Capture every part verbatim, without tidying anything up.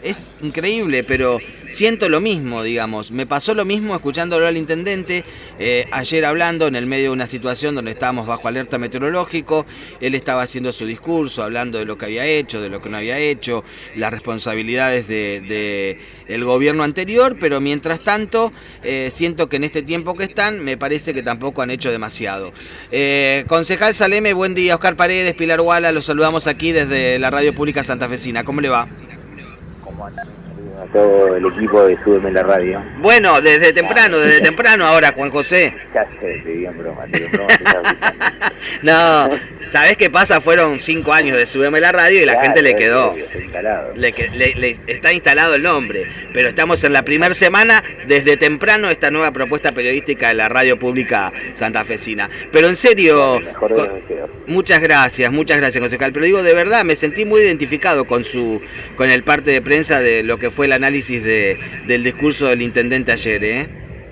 es increíble, pero siento lo mismo, digamos. Me pasó lo mismo escuchándolo al intendente eh, ayer hablando en el medio de una situación donde estábamos bajo alerta meteorológico. Él estaba haciendo su discurso, hablando de lo que había hecho, de lo que no había hecho, las responsabilidades de, de el gobierno anterior, pero mientras tanto eh, siento que en este tiempo que están me parece que tampoco han hecho demasiado. Eh, concejal Saleme, buen día. Oscar Paredes, Pilar Guala, los saludamos aquí desde la Radio Pública Santafesina. ¿Cómo le va? ¿Cómo andan? A todo el equipo de Súbeme la Radio. Bueno, desde temprano, desde temprano ahora, Juan José. Ya sé, te digo en broma, te digo en broma. Te no, ¿sabés qué pasa? Fueron cinco años de Súbeme la Radio y la claro, gente le quedó. Está instalado. Le, le, le, está instalado el nombre, pero estamos en la primera semana, desde temprano, esta nueva propuesta periodística de la Radio Pública Santafesina. Pero en serio, mejor con, muchas gracias, muchas gracias, concejal. Pero digo, de verdad, me sentí muy identificado con su con el parte de prensa de lo que fue el análisis de, del discurso del intendente ayer, ¿eh?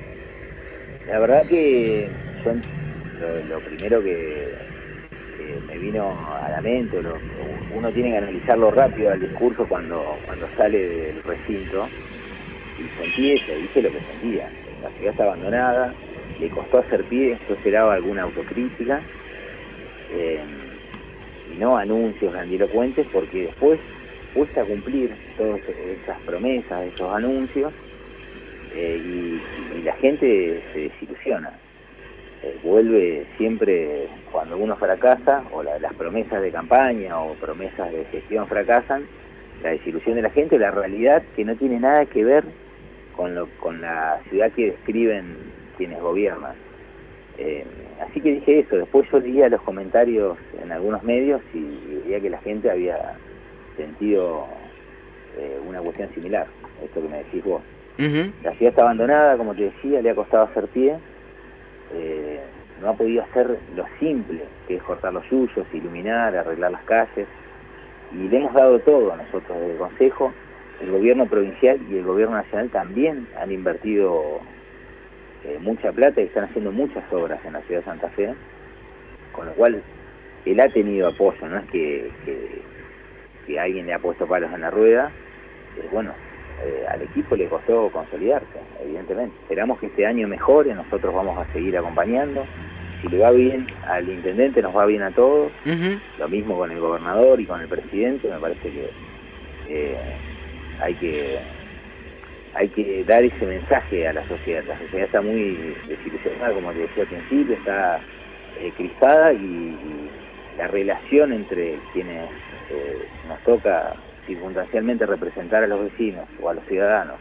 La verdad que yo, lo, lo primero que, que me vino a la mente, lo, uno tiene que analizarlo rápido al discurso cuando, cuando sale del recinto, y sentí eso, dije lo que sentía. La ciudad está abandonada, le costó hacer pie, yo esperaba alguna autocrítica, eh, y no anuncios grandilocuentes, porque después cuesta cumplir todas esas promesas, esos anuncios, eh, y, y la gente se desilusiona. Eh, vuelve siempre, cuando uno fracasa, o la, las promesas de campaña o promesas de gestión fracasan, la desilusión de la gente, la realidad que no tiene nada que ver con, lo, con la ciudad que describen quienes gobiernan. Eh, así que dije eso. Después yo leía los comentarios en algunos medios y, y veía que la gente había sentido eh, una cuestión similar, esto que me decís vos. Uh-huh. La ciudad está abandonada, como te decía, le ha costado hacer pie, eh, no ha podido hacer lo simple, que es cortar los yuyos, iluminar, arreglar las calles, y le hemos dado todo a nosotros desde el Consejo. El gobierno provincial y el gobierno nacional también han invertido eh, mucha plata y están haciendo muchas obras en la ciudad de Santa Fe, con lo cual él ha tenido apoyo, no es que, que, que alguien le ha puesto palos en la rueda. Eh, bueno, eh, al equipo le costó consolidarse, evidentemente. Esperamos que este año mejore, nosotros vamos a seguir acompañando. Si le va bien al intendente, nos va bien a todos. Uh-huh. Lo mismo con el gobernador y con el presidente. Me parece que eh, hay que hay que dar ese mensaje a la sociedad. La sociedad está muy desilusionada, como te decía al principio, está eh, crispada, y, y la relación entre quienes eh, nos toca circunstancialmente representar a los vecinos o a los ciudadanos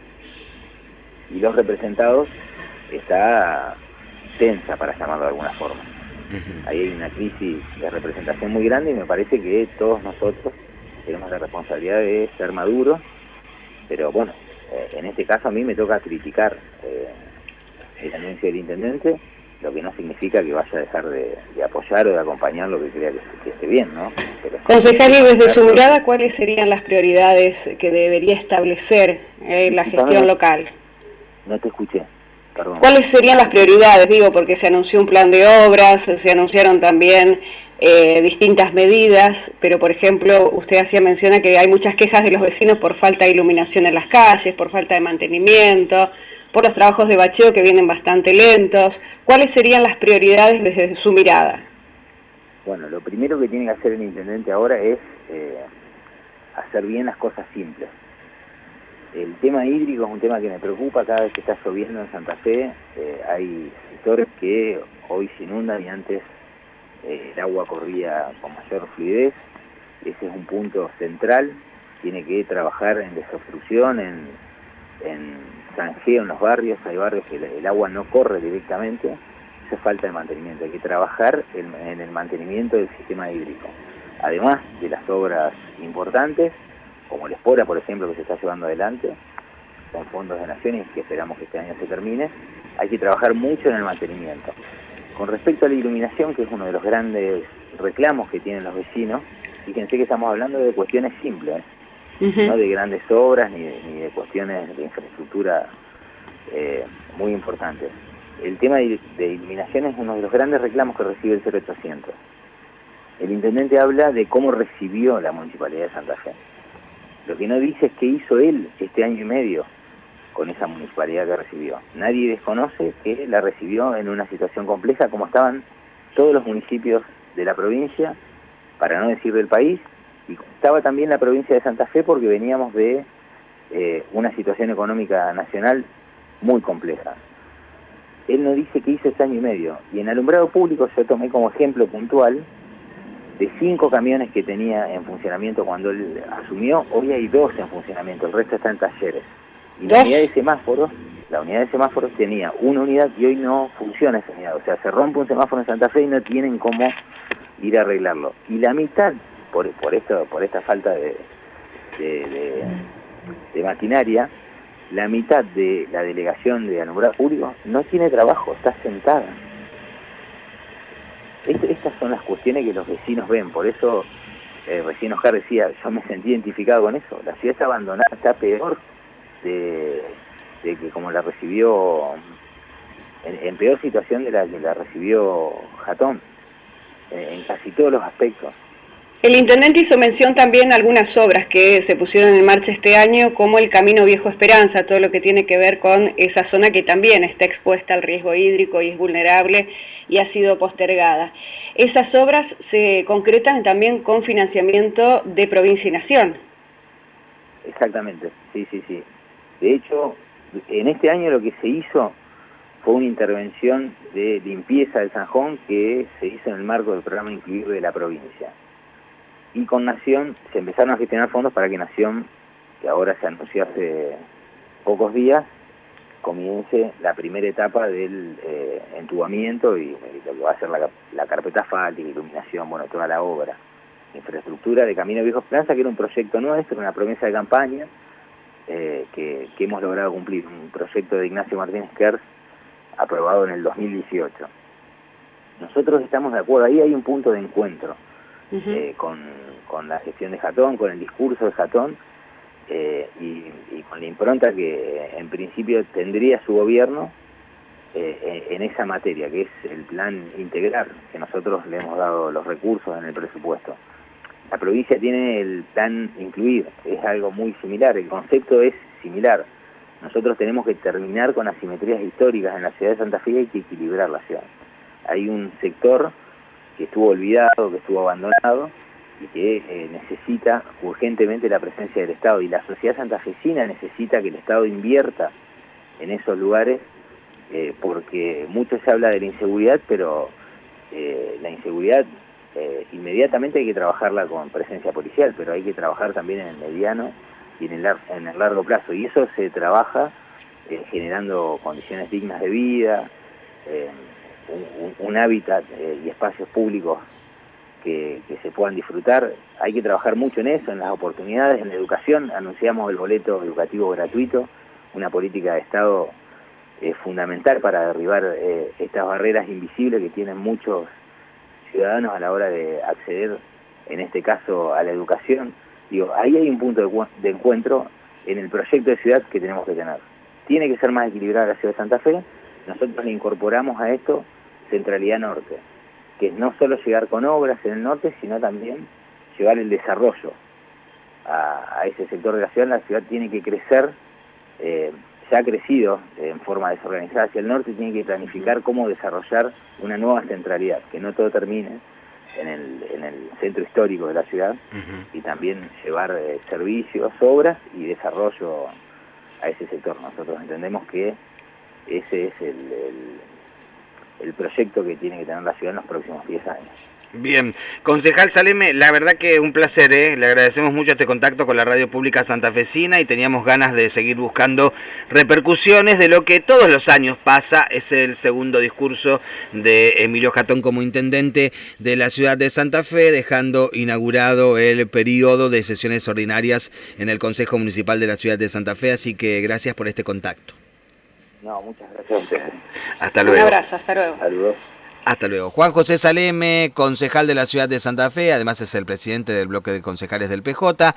y los representados está tensa, para llamarlo de alguna forma. Uh-huh. Ahí hay una crisis de representación muy grande, y me parece que todos nosotros tenemos la responsabilidad de ser maduros, pero bueno, eh, en este caso a mí me toca criticar eh, el anuncio del intendente, lo que no significa que vaya a dejar de, de apoyar o de acompañar lo que crea que, que esté bien, ¿no? Pero, concejal, y desde su mirada, ¿cuáles serían las prioridades que debería establecer eh, la gestión local? No te escuché. Perdón. ¿Cuáles serían las prioridades? Digo, porque se anunció un plan de obras, se anunciaron también eh, distintas medidas, pero por ejemplo, usted hacía mención a que hay muchas quejas de los vecinos por falta de iluminación en las calles, por falta de mantenimiento, por los trabajos de bacheo que vienen bastante lentos. ¿Cuáles serían las prioridades desde su mirada? Bueno, lo primero que tiene que hacer el intendente ahora es eh, hacer bien las cosas simples. El tema hídrico es un tema que me preocupa cada vez que está lloviendo en Santa Fe. Eh, hay sectores que hoy se inundan y antes eh, el agua corría con mayor fluidez. Ese es un punto central. Tiene que trabajar en desobstrucción, en, en zanjeo en los barrios. Hay barrios que el agua no corre directamente. Eso es falta de mantenimiento. Hay que trabajar en, en el mantenimiento del sistema hídrico. Además de las obras importantes, como el Espora, por ejemplo, que se está llevando adelante con fondos de naciones, que esperamos que este año se termine, hay que trabajar mucho en el mantenimiento. Con respecto a la iluminación, que es uno de los grandes reclamos que tienen los vecinos, fíjense que estamos hablando de cuestiones simples, ¿eh? Uh-huh. No de grandes obras ni de, ni de cuestiones de infraestructura eh, muy importantes. El tema de, de iluminación es uno de los grandes reclamos que recibe el cero ochocientos. El intendente habla de cómo recibió la Municipalidad de Santa Fe. Lo que no dice es qué hizo él este año y medio con esa municipalidad que recibió. Nadie desconoce que la recibió en una situación compleja como estaban todos los municipios de la provincia, para no decir del país, y estaba también la provincia de Santa Fe porque veníamos de eh, una situación económica nacional muy compleja. Él no dice qué hizo este año y medio, y en alumbrado público yo tomé como ejemplo puntual de cinco camiones que tenía en funcionamiento cuando él asumió, hoy hay dos en funcionamiento, el resto está en talleres. Y la unidad de semáforos, la unidad de semáforos tenía una unidad y hoy no funciona esa unidad. O sea, se rompe un semáforo en Santa Fe y no tienen cómo ir a arreglarlo. Y la mitad, por, por esto, por esta falta de, de, de, de maquinaria, la mitad de la delegación de alumbrado público no tiene trabajo, está sentada. Est- estas son las cuestiones que los vecinos ven, por eso eh, recién Oscar decía, yo me sentí identificado con eso. La ciudad está abandonada, está peor De, de que como la recibió, en, en peor situación de la que la recibió Jatón, en, en casi todos los aspectos. El intendente hizo mención también a algunas obras que se pusieron en marcha este año, como el Camino Viejo Esperanza, todo lo que tiene que ver con esa zona que también está expuesta al riesgo hídrico y es vulnerable y ha sido postergada. Esas obras se concretan también con financiamiento de provincia y nación. Exactamente, sí, sí, sí. De hecho, en este año lo que se hizo fue una intervención de limpieza del Zanjón que se hizo en el marco del programa Incluir de la provincia. Y con Nación se empezaron a gestionar fondos para que Nación, que ahora se anunció hace pocos días, comience la primera etapa del eh, entubamiento y, y lo que va a ser la, la carpeta asfáltica, iluminación, bueno, toda la obra. Infraestructura de Camino Viejo Esperanza, que era un proyecto nuestro, una promesa de campaña, Eh, que, que hemos logrado cumplir, un proyecto de Ignacio Martínez Kers aprobado en el dos mil dieciocho. Nosotros estamos de acuerdo, ahí hay un punto de encuentro uh-huh. eh, con, con la gestión de Jatón, con el discurso de Jatón eh, y, y con la impronta que en principio tendría su gobierno eh, en esa materia, que es el plan integral, que nosotros le hemos dado los recursos en el presupuesto. La provincia tiene el plan Incluir, es algo muy similar, el concepto es similar. Nosotros tenemos que terminar con asimetrías históricas en la ciudad de Santa Fe y hay que equilibrar la ciudad. Hay un sector que estuvo olvidado, que estuvo abandonado y que eh, necesita urgentemente la presencia del Estado, y la sociedad santafesina necesita que el Estado invierta en esos lugares eh, porque mucho se habla de la inseguridad, pero eh, la inseguridad Eh, inmediatamente hay que trabajarla con presencia policial, pero hay que trabajar también en el mediano y en el, lar en el largo plazo, y eso se trabaja eh, generando condiciones dignas de vida, eh, un, un hábitat eh, y espacios públicos que, que se puedan disfrutar. Hay que trabajar mucho en eso, en las oportunidades, en la educación. Anunciamos el boleto educativo gratuito, una política de Estado eh, fundamental para derribar eh, estas barreras invisibles que tienen muchos ciudadanos a la hora de acceder, en este caso, a la educación. Digo, ahí hay un punto de, de encuentro en el proyecto de ciudad que tenemos que tener. Tiene que ser más equilibrada la ciudad de Santa Fe. Nosotros le incorporamos a esto centralidad norte, que es no solo llegar con obras en el norte, sino también llevar el desarrollo a, a ese sector de la ciudad. La ciudad tiene que crecer, eh, ya ha crecido eh, en forma desorganizada hacia el norte, tiene que planificar cómo desarrollar una nueva centralidad, que no todo termine en el, en el centro histórico de la ciudad, uh-huh. y también llevar eh, servicios, obras y desarrollo a ese sector. Nosotros entendemos que ese es el, el, el proyecto que tiene que tener la ciudad en los próximos diez años. Bien, concejal Saleme, la verdad que un placer, ¿eh? Le agradecemos mucho este contacto con la radio pública santafesina y teníamos ganas de seguir buscando repercusiones de lo que todos los años pasa. Es el segundo discurso de Emilio Jatón como intendente de la ciudad de Santa Fe, dejando inaugurado el periodo de sesiones ordinarias en el Consejo Municipal de la ciudad de Santa Fe, así que gracias por este contacto. No, muchas gracias a ustedes. Hasta luego. Un abrazo, hasta luego. Saludos. Hasta luego. Juan José Saleme, concejal de la ciudad de Santa Fe, además es el presidente del bloque de concejales del P J.